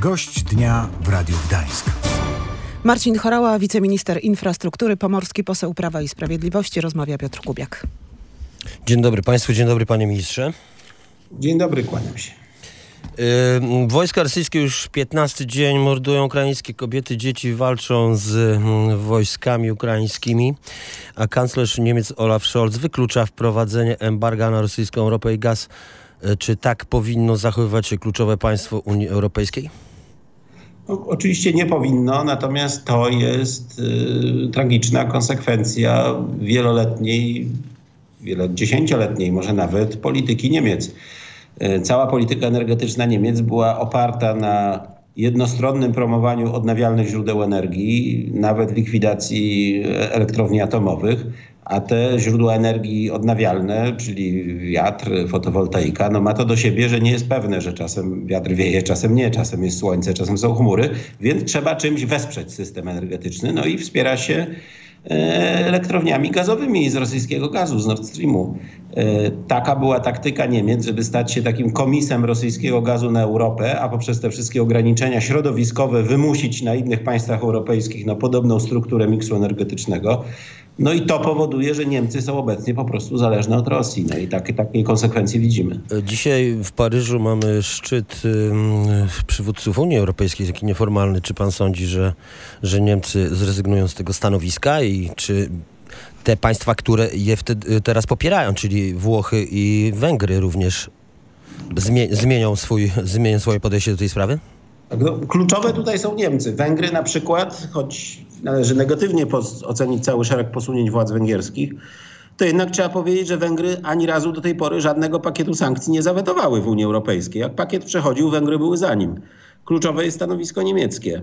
Gość dnia w Radiu Gdańsk. Marcin Horała, wiceminister infrastruktury, pomorski poseł Prawa i Sprawiedliwości. Rozmawia Piotr Kubiak. Dzień dobry Państwu, dzień dobry Panie Ministrze. Dzień dobry, kłaniam się. Wojska rosyjskie już 15 dzień mordują ukraińskie kobiety, dzieci, walczą z wojskami ukraińskimi, a kanclerz Niemiec Olaf Scholz wyklucza wprowadzenie embarga na rosyjską ropę i gaz. Czy tak powinno zachowywać się kluczowe państwo Unii Europejskiej? No, oczywiście nie powinno, natomiast to jest tragiczna konsekwencja wieloletniej, dziesięcioletniej może nawet polityki Niemiec. Cała polityka energetyczna Niemiec była oparta na jednostronnym promowaniu odnawialnych źródeł energii, nawet likwidacji elektrowni atomowych, a te źródła energii odnawialne, czyli wiatr, fotowoltaika, no ma to do siebie, że nie jest pewne, że czasem wiatr wieje, czasem nie, czasem jest słońce, czasem są chmury, więc trzeba czymś wesprzeć system energetyczny, no i wspiera się elektrowniami gazowymi z rosyjskiego gazu, z Nord Streamu. Taka była taktyka Niemiec, żeby stać się takim komisem rosyjskiego gazu na Europę, a poprzez te wszystkie ograniczenia środowiskowe wymusić na innych państwach europejskich podobną strukturę miksu energetycznego. No i to powoduje, że Niemcy są obecnie po prostu zależne od Rosji. No i takiej konsekwencji widzimy. Dzisiaj w Paryżu mamy szczyt przywódców Unii Europejskiej, taki nieformalny. Czy pan sądzi, że Niemcy zrezygnują z tego stanowiska i czy te państwa, które je teraz popierają, czyli Włochy i Węgry również zmienią swoje podejście do tej sprawy? Kluczowe tutaj są Niemcy. Węgry na przykład, choć należy negatywnie ocenić cały szereg posunięć władz węgierskich, to jednak trzeba powiedzieć, że Węgry ani razu do tej pory żadnego pakietu sankcji nie zawetowały w Unii Europejskiej. Jak pakiet przechodził, Węgry były za nim. Kluczowe jest stanowisko niemieckie.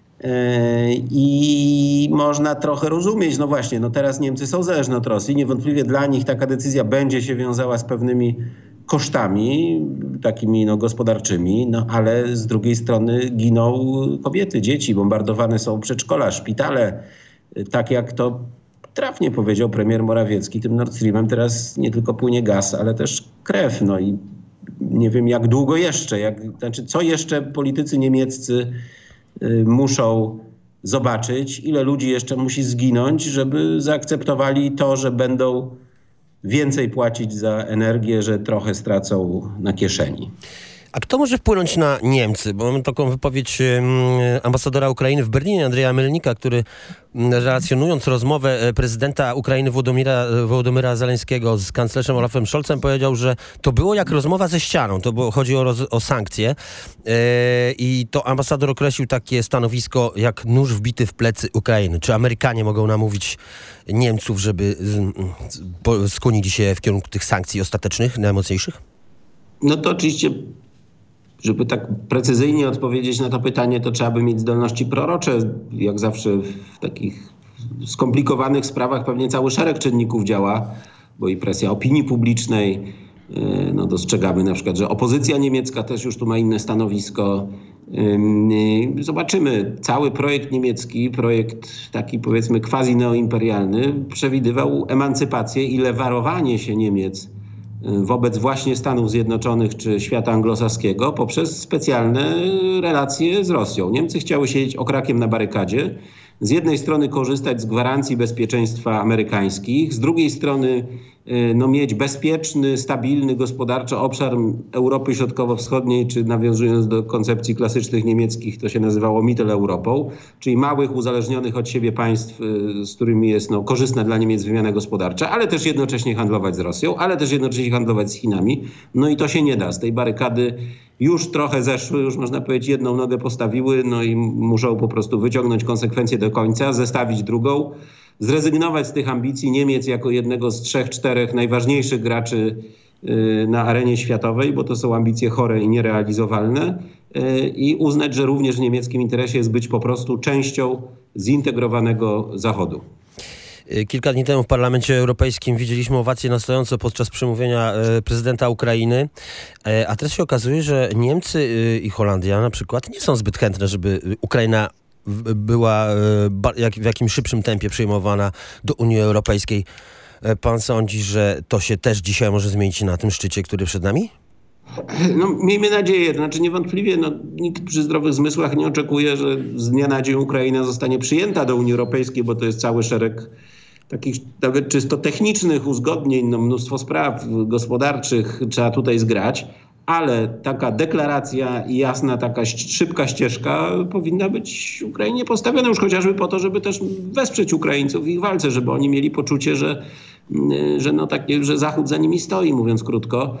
I można trochę rozumieć, teraz Niemcy są zależne od Rosji. Niewątpliwie dla nich taka decyzja będzie się wiązała z pewnymi kosztami takimi gospodarczymi, ale z drugiej strony giną kobiety, dzieci, bombardowane są przedszkola, szpitale. Tak jak to trafnie powiedział premier Morawiecki, tym Nord Streamem teraz nie tylko płynie gaz, ale też krew. I nie wiem jak długo jeszcze, co jeszcze politycy niemieccy muszą zobaczyć, ile ludzi jeszcze musi zginąć, żeby zaakceptowali to, że będą więcej płacić za energię, że trochę stracą na kieszeni. A kto może wpłynąć na Niemcy? Bo mamy taką wypowiedź ambasadora Ukrainy w Berlinie, Andrzeja Melnika, który relacjonując rozmowę prezydenta Ukrainy Wołodymyra Zeleńskiego z kanclerzem Olafem Scholzem powiedział, że to było jak rozmowa ze ścianą. Chodzi o sankcje. I to ambasador określił takie stanowisko jak nóż wbity w plecy Ukrainy. Czy Amerykanie mogą namówić Niemców, żeby skłonili się w kierunku tych sankcji ostatecznych, najmocniejszych? No to oczywiście, żeby tak precyzyjnie odpowiedzieć na to pytanie, to trzeba by mieć zdolności prorocze. Jak zawsze w takich skomplikowanych sprawach pewnie cały szereg czynników działa, bo i presja opinii publicznej. Dostrzegamy na przykład, że opozycja niemiecka też już tu ma inne stanowisko. Zobaczymy. Cały projekt niemiecki, projekt taki powiedzmy quasi neoimperialny, przewidywał emancypację i lewarowanie się Niemiec wobec właśnie Stanów Zjednoczonych czy świata anglosaskiego poprzez specjalne relacje z Rosją. Niemcy chciały siedzieć okrakiem na barykadzie. Z jednej strony korzystać z gwarancji bezpieczeństwa amerykańskich, z drugiej strony mieć bezpieczny, stabilny gospodarczo obszar Europy Środkowo-Wschodniej, czy nawiązując do koncepcji klasycznych niemieckich, to się nazywało Mitteleuropą, czyli małych, uzależnionych od siebie państw, z którymi jest korzystna dla Niemiec wymiana gospodarcza, ale też jednocześnie handlować z Rosją, ale też jednocześnie handlować z Chinami. I to się nie da. Z tej barykady już trochę zeszły, już można powiedzieć jedną nogę postawiły, i muszą po prostu wyciągnąć konsekwencje do końca, zestawić drugą, zrezygnować z tych ambicji Niemiec jako jednego z 3-4 najważniejszych graczy na arenie światowej, bo to są ambicje chore i nierealizowalne, i uznać, że również w niemieckim interesie jest być po prostu częścią zintegrowanego Zachodu. Kilka dni temu w Parlamencie Europejskim widzieliśmy owacje na stojąco podczas przemówienia prezydenta Ukrainy, a teraz się okazuje, że Niemcy i Holandia na przykład nie są zbyt chętne, żeby Ukraina była w jakimś szybszym tempie przyjmowana do Unii Europejskiej. Pan sądzi, że to się też dzisiaj może zmienić na tym szczycie, który przed nami? No, miejmy nadzieję, to znaczy niewątpliwie nikt przy zdrowych zmysłach nie oczekuje, że z dnia na dzień Ukraina zostanie przyjęta do Unii Europejskiej, bo to jest cały szereg takich nawet czysto technicznych uzgodnień, mnóstwo spraw gospodarczych trzeba tutaj zgrać, ale taka deklaracja i jasna, taka szybka ścieżka powinna być Ukrainie postawiona już chociażby po to, żeby też wesprzeć Ukraińców w ich walce, żeby oni mieli poczucie, że Zachód za nimi stoi, mówiąc krótko.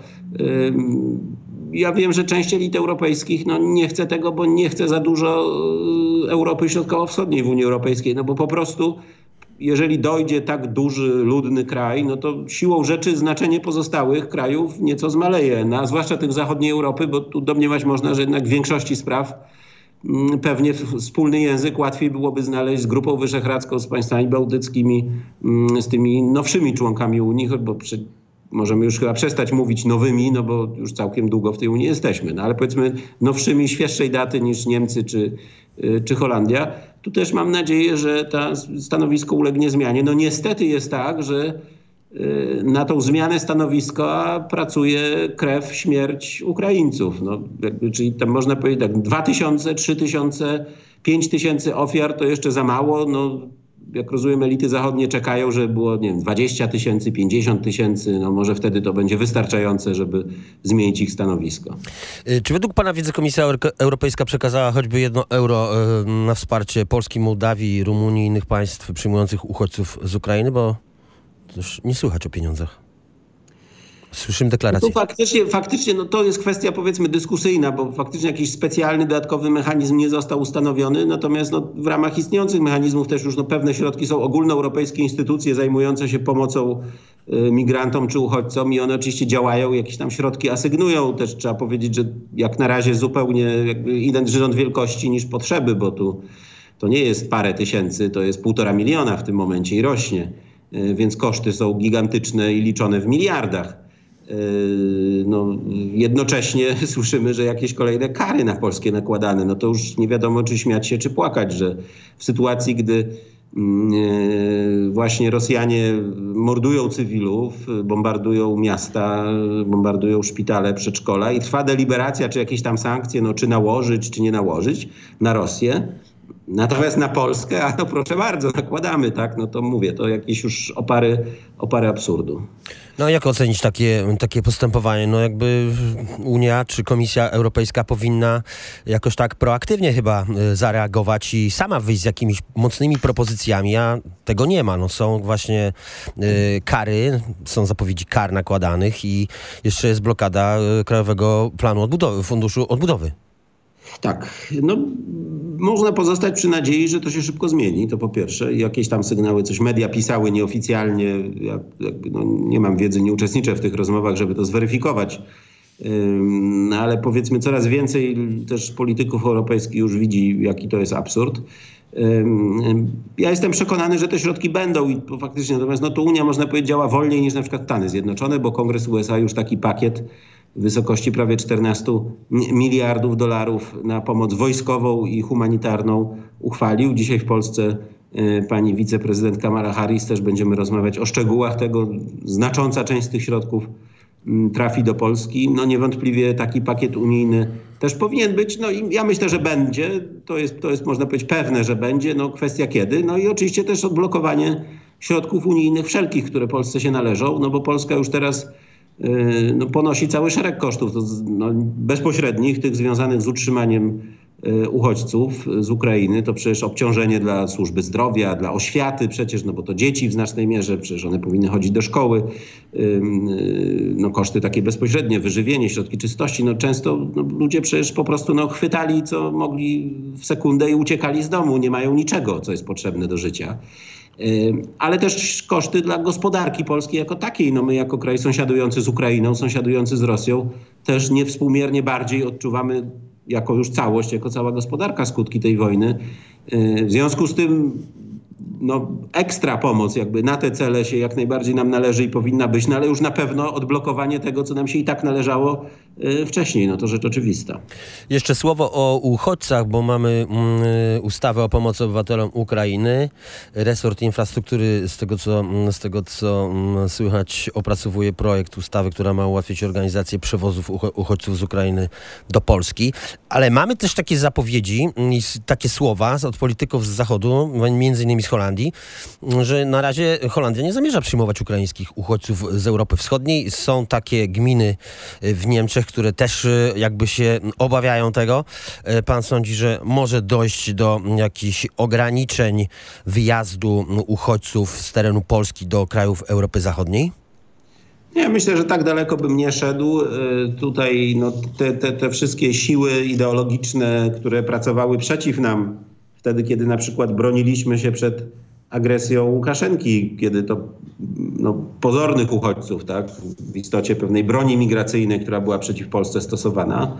Ja wiem, że część elit europejskich nie chce tego, bo nie chce za dużo Europy Środkowo-Wschodniej w Unii Europejskiej, bo po prostu jeżeli dojdzie tak duży, ludny kraj, no to siłą rzeczy znaczenie pozostałych krajów nieco zmaleje, a zwłaszcza tych zachodniej Europy, bo tu domniemać można, że jednak w większości spraw pewnie wspólny język łatwiej byłoby znaleźć z Grupą Wyszehradzką, z państwami bałtyckimi, z tymi nowszymi członkami Unii, bo możemy już chyba przestać mówić nowymi, bo już całkiem długo w tej Unii jesteśmy. Ale powiedzmy nowszymi, świeższej daty niż Niemcy czy Holandia. Tu też mam nadzieję, że to stanowisko ulegnie zmianie. Niestety jest tak, że na tą zmianę stanowiska pracuje krew, śmierć Ukraińców. Czyli tam można powiedzieć tak, 2000, 3000, 5000 ofiar to jeszcze za mało. Jak rozumiem, elity zachodnie czekają, żeby było 20 000, 50 000, może wtedy to będzie wystarczające, żeby zmienić ich stanowisko. Czy według pana wiedzy Komisja Europejska przekazała choćby €1 na wsparcie Polski, Mołdawii, Rumunii i innych państw przyjmujących uchodźców z Ukrainy? Bo już nie słychać o pieniądzach. Słyszymy deklarację. Faktycznie to jest kwestia powiedzmy dyskusyjna, bo faktycznie jakiś specjalny, dodatkowy mechanizm nie został ustanowiony. Natomiast w ramach istniejących mechanizmów też już pewne środki są ogólnoeuropejskie instytucje zajmujące się pomocą migrantom czy uchodźcom i one oczywiście działają, jakieś tam środki asygnują. Też trzeba powiedzieć, że jak na razie zupełnie inny rząd wielkości niż potrzeby, bo to nie jest parę tysięcy, to jest 1,5 miliona w tym momencie i rośnie. Więc koszty są gigantyczne i liczone w miliardach. Jednocześnie słyszymy, że jakieś kolejne kary na Polskę nakładane. To już nie wiadomo, czy śmiać się, czy płakać, że w sytuacji, gdy właśnie Rosjanie mordują cywilów, bombardują miasta, bombardują szpitale, przedszkola i trwa deliberacja, czy jakieś tam sankcje, czy nałożyć, czy nie nałożyć na Rosję. Natomiast na Polskę, proszę bardzo, nakładamy, tak? To mówię, to jakieś już opary absurdu. Jak ocenić takie postępowanie? Jakby Unia czy Komisja Europejska powinna jakoś tak proaktywnie chyba zareagować i sama wyjść z jakimiś mocnymi propozycjami, a tego nie ma. Są właśnie kary, są zapowiedzi kar nakładanych i jeszcze jest blokada Krajowego Planu Odbudowy, Funduszu Odbudowy. Tak, można pozostać przy nadziei, że to się szybko zmieni, to po pierwsze. Jakieś tam sygnały, coś media pisały nieoficjalnie. Ja nie mam wiedzy, nie uczestniczę w tych rozmowach, żeby to zweryfikować. Ale powiedzmy coraz więcej też polityków europejskich już widzi, jaki to jest absurd. Ja jestem przekonany, że te środki będą i faktycznie, natomiast to Unia, można powiedzieć, działa wolniej niż na przykład Stany Zjednoczone, bo Kongres USA już taki pakiet w wysokości prawie 14 miliardów dolarów na pomoc wojskową i humanitarną uchwalił. Dzisiaj w Polsce pani wiceprezydent Kamala Harris, też będziemy rozmawiać o szczegółach tego. Znacząca część z tych środków trafi do Polski. Niewątpliwie taki pakiet unijny też powinien być. I ja myślę, że będzie. To jest można powiedzieć pewne, że będzie. Kwestia kiedy. I oczywiście też odblokowanie środków unijnych wszelkich, które Polsce się należą, bo Polska już teraz ponosi cały szereg kosztów bezpośrednich, tych związanych z utrzymaniem uchodźców z Ukrainy. To przecież obciążenie dla służby zdrowia, dla oświaty przecież, bo to dzieci w znacznej mierze, przecież one powinny chodzić do szkoły. Koszty takie bezpośrednie, wyżywienie, środki czystości. Często ludzie przecież po prostu chwytali co mogli w sekundę i uciekali z domu. Nie mają niczego, co jest potrzebne do życia. Ale też koszty dla gospodarki polskiej jako takiej. My jako kraj sąsiadujący z Ukrainą, sąsiadujący z Rosją też niewspółmiernie bardziej odczuwamy jako już całość, jako cała gospodarka skutki tej wojny. W związku z tym ekstra pomoc jakby na te cele się jak najbardziej nam należy i powinna być, no ale już na pewno odblokowanie tego, co nam się i tak należało wcześniej, no to rzecz oczywista. Jeszcze słowo o uchodźcach, bo mamy ustawę o pomocy obywatelom Ukrainy. Resort Infrastruktury, z tego co słychać, opracowuje projekt ustawy, która ma ułatwić organizację przewozów uchodźców z Ukrainy do Polski. Ale mamy też takie zapowiedzi i takie słowa od polityków z Zachodu, między innymi z Holandii, że na razie Holandia nie zamierza przyjmować ukraińskich uchodźców z Europy Wschodniej. Są takie gminy w Niemczech, które też jakby się obawiają tego. Pan sądzi, że może dojść do jakichś ograniczeń wyjazdu uchodźców z terenu Polski do krajów Europy Zachodniej? Ja myślę, że tak daleko bym nie szedł. Tutaj te wszystkie siły ideologiczne, które pracowały przeciw nam wtedy, kiedy na przykład broniliśmy się przed agresją Łukaszenki, kiedy to pozornych uchodźców, tak, w istocie pewnej broni migracyjnej, która była przeciw Polsce stosowana.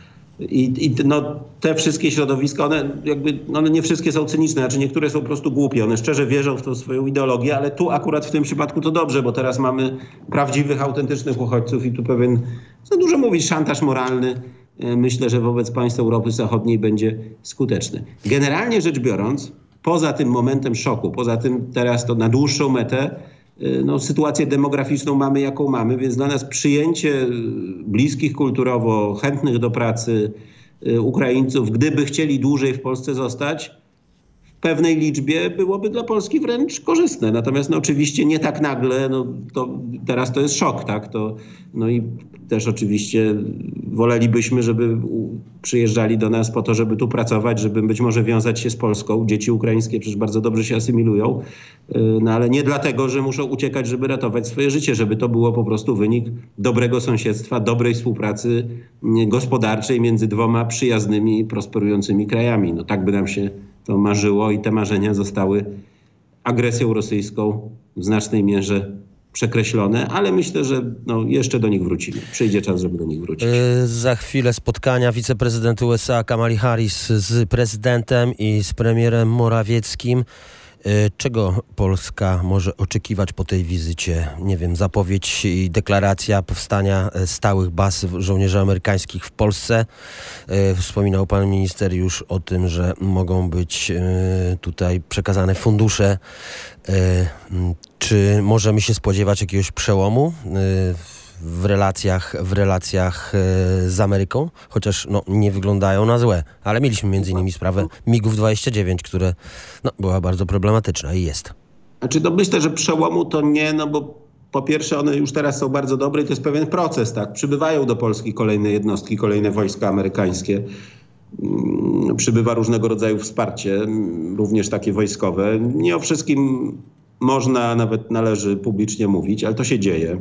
Te wszystkie środowiska, one nie wszystkie są cyniczne, znaczy niektóre są po prostu głupie, one szczerze wierzą w tą swoją ideologię, ale tu akurat w tym przypadku to dobrze, bo teraz mamy prawdziwych, autentycznych uchodźców i tu pewien, co dużo mówić, szantaż moralny, myślę, że wobec państw Europy Zachodniej będzie skuteczny. Generalnie rzecz biorąc, poza tym momentem szoku, poza tym teraz to na dłuższą metę, sytuację demograficzną mamy jaką mamy, więc dla nas przyjęcie bliskich kulturowo, chętnych do pracy Ukraińców, gdyby chcieli dłużej w Polsce zostać, w pewnej liczbie byłoby dla Polski wręcz korzystne. Natomiast oczywiście nie tak nagle, teraz to jest szok, tak? I też oczywiście wolelibyśmy, żeby przyjeżdżali do nas po to, żeby tu pracować, żeby być może wiązać się z Polską. Dzieci ukraińskie przecież bardzo dobrze się asymilują, ale nie dlatego, że muszą uciekać, żeby ratować swoje życie, żeby to było po prostu wynik dobrego sąsiedztwa, dobrej współpracy gospodarczej między dwoma przyjaznymi, prosperującymi krajami. Tak by nam się to marzyło i te marzenia zostały agresją rosyjską w znacznej mierze przekreślone, ale myślę, że jeszcze do nich wrócimy. Przyjdzie czas, żeby do nich wrócić. Za chwilę spotkania wiceprezydent USA Kamali Harris z prezydentem i z premierem Morawieckim. Czego Polska może oczekiwać po tej wizycie? Nie wiem, zapowiedź i deklaracja powstania stałych baz żołnierzy amerykańskich w Polsce. Wspominał pan minister już o tym, że mogą być tutaj przekazane fundusze. Czy możemy się spodziewać jakiegoś przełomu w relacjach z Ameryką? Chociaż nie wyglądają na złe. Ale mieliśmy między innymi sprawę MiG-29, które była bardzo problematyczna i jest. Myślę, że przełomu to nie, bo po pierwsze one już teraz są bardzo dobre i to jest pewien proces, tak? Przybywają do Polski kolejne jednostki, kolejne wojska amerykańskie. Przybywa różnego rodzaju wsparcie, również takie wojskowe. Nie o wszystkim można, nawet należy publicznie mówić, ale to się dzieje.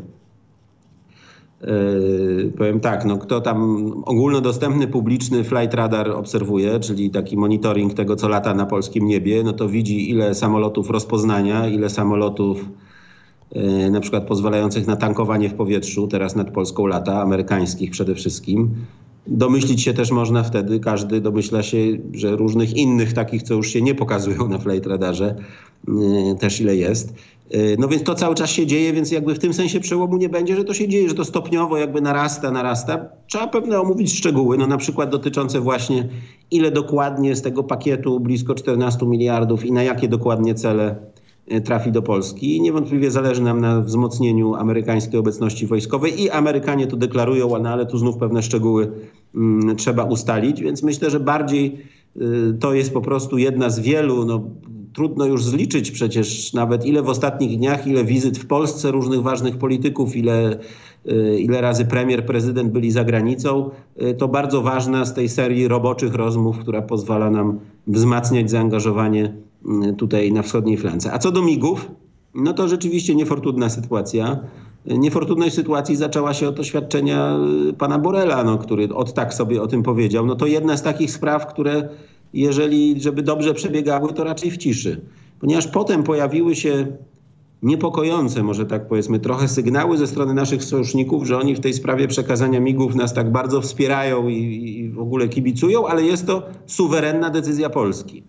Powiem tak, kto tam ogólnodostępny, publiczny flight radar obserwuje, czyli taki monitoring tego, co lata na polskim niebie, to widzi, ile samolotów rozpoznania, ile samolotów na przykład pozwalających na tankowanie w powietrzu teraz nad Polską lata, amerykańskich przede wszystkim. Domyślić się też można wtedy, każdy domyśla się, że różnych innych takich, co już się nie pokazują na flight radarze, też ile jest. Więc to cały czas się dzieje, więc jakby w tym sensie przełomu nie będzie, że to się dzieje, że to stopniowo jakby narasta. Trzeba pewne omówić szczegóły, na przykład dotyczące właśnie ile dokładnie z tego pakietu blisko 14 miliardów i na jakie dokładnie cele trafi do Polski. Niewątpliwie zależy nam na wzmocnieniu amerykańskiej obecności wojskowej i Amerykanie to deklarują, ale tu znów pewne szczegóły trzeba ustalić, więc myślę, że bardziej to jest po prostu jedna z wielu, trudno już zliczyć przecież nawet ile w ostatnich dniach, ile wizyt w Polsce różnych ważnych polityków, ile razy premier, prezydent byli za granicą. To bardzo ważna z tej serii roboczych rozmów, która pozwala nam wzmacniać zaangażowanie tutaj na wschodniej flance. A co do MiG-ów, to rzeczywiście niefortunna sytuacja. Niefortunność sytuacji zaczęła się od oświadczenia pana Borrella, który tak sobie o tym powiedział. To jedna z takich spraw, które żeby dobrze przebiegały, to raczej w ciszy. Ponieważ potem pojawiły się niepokojące, może tak powiedzmy, trochę sygnały ze strony naszych sojuszników, że oni w tej sprawie przekazania MiG-ów nas tak bardzo wspierają i w ogóle kibicują, ale jest to suwerenna decyzja Polski.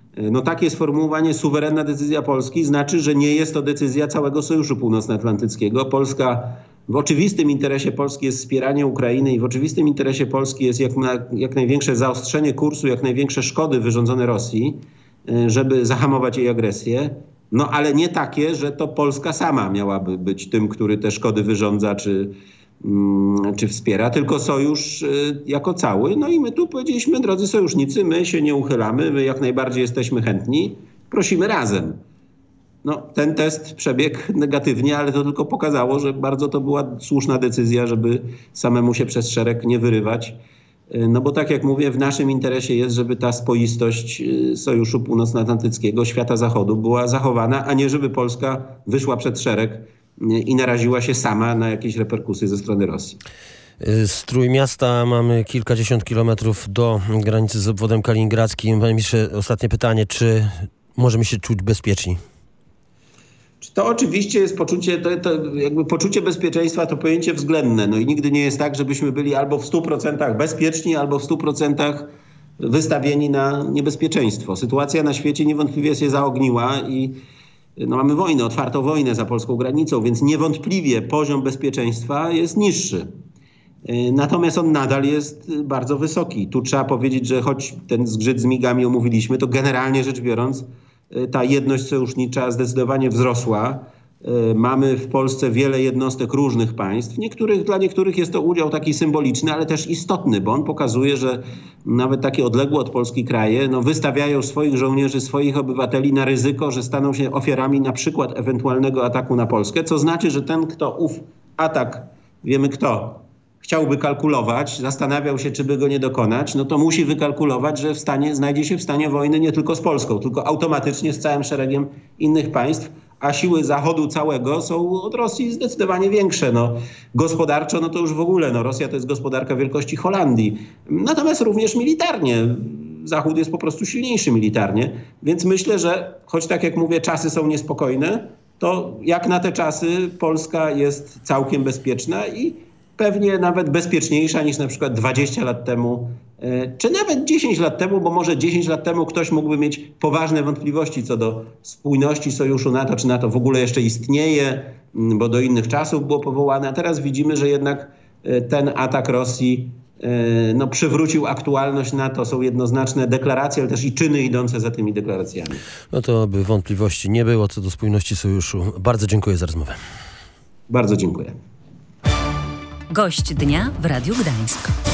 No takie sformułowanie suwerenna decyzja Polski znaczy, że nie jest to decyzja całego Sojuszu Północnoatlantyckiego. W oczywistym interesie Polski jest wspieranie Ukrainy i w oczywistym interesie Polski jest jak największe zaostrzenie kursu, jak największe szkody wyrządzone Rosji, żeby zahamować jej agresję. No ale nie takie, że to Polska sama miałaby być tym, który te szkody wyrządza czy wspiera, tylko sojusz jako cały. No i my tu powiedzieliśmy, drodzy sojusznicy, my się nie uchylamy, my jak najbardziej jesteśmy chętni, prosimy razem. No, ten test przebiegł negatywnie, ale to tylko pokazało, że bardzo to była słuszna decyzja, żeby samemu się przez szereg nie wyrywać. No bo tak jak mówię, w naszym interesie jest, żeby ta spoistość Sojuszu Północnoatlantyckiego, świata zachodu była zachowana, a nie żeby Polska wyszła przed szereg i naraziła się sama na jakieś reperkusje ze strony Rosji. Z Trójmiasta mamy kilkadziesiąt kilometrów do granicy z obwodem kaliningradzkim. Panie ministrze, ostatnie pytanie, czy możemy się czuć bezpieczni? To oczywiście jest poczucie bezpieczeństwa to pojęcie względne. No i nigdy nie jest tak, żebyśmy byli albo w 100% bezpieczni, albo w 100% wystawieni na niebezpieczeństwo. Sytuacja na świecie niewątpliwie się zaogniła i mamy wojnę, otwartą wojnę za polską granicą, więc niewątpliwie poziom bezpieczeństwa jest niższy. Natomiast on nadal jest bardzo wysoki. Tu trzeba powiedzieć, że choć ten zgrzyt z migami omówiliśmy, to generalnie rzecz biorąc ta jedność sojusznicza zdecydowanie wzrosła. Mamy w Polsce wiele jednostek różnych państw. Dla niektórych jest to udział taki symboliczny, ale też istotny, bo on pokazuje, że nawet takie odległe od Polski kraje wystawiają swoich żołnierzy, swoich obywateli na ryzyko, że staną się ofiarami na przykład ewentualnego ataku na Polskę, co znaczy, że ten, kto ów atak, wiemy kto, chciałby kalkulować, zastanawiał się, czy by go nie dokonać, no to musi wykalkulować, że znajdzie się w stanie wojny nie tylko z Polską, tylko automatycznie z całym szeregiem innych państw, a siły Zachodu całego są od Rosji zdecydowanie większe. Gospodarczo to już w ogóle, Rosja to jest gospodarka wielkości Holandii. Natomiast również militarnie. Zachód jest po prostu silniejszy militarnie, więc myślę, że choć tak jak mówię, czasy są niespokojne, to jak na te czasy Polska jest całkiem bezpieczna i pewnie nawet bezpieczniejsza niż na przykład 20 lat temu, czy nawet 10 lat temu, bo może 10 lat temu ktoś mógłby mieć poważne wątpliwości co do spójności sojuszu NATO, czy NATO w ogóle jeszcze istnieje, bo do innych czasów było powołane, a teraz widzimy, że jednak ten atak Rosji przywrócił aktualność NATO. Są jednoznaczne deklaracje, ale też i czyny idące za tymi deklaracjami. No to by wątpliwości nie było co do spójności sojuszu. Bardzo dziękuję za rozmowę. Bardzo dziękuję. Gość dnia w Radiu Gdańsk.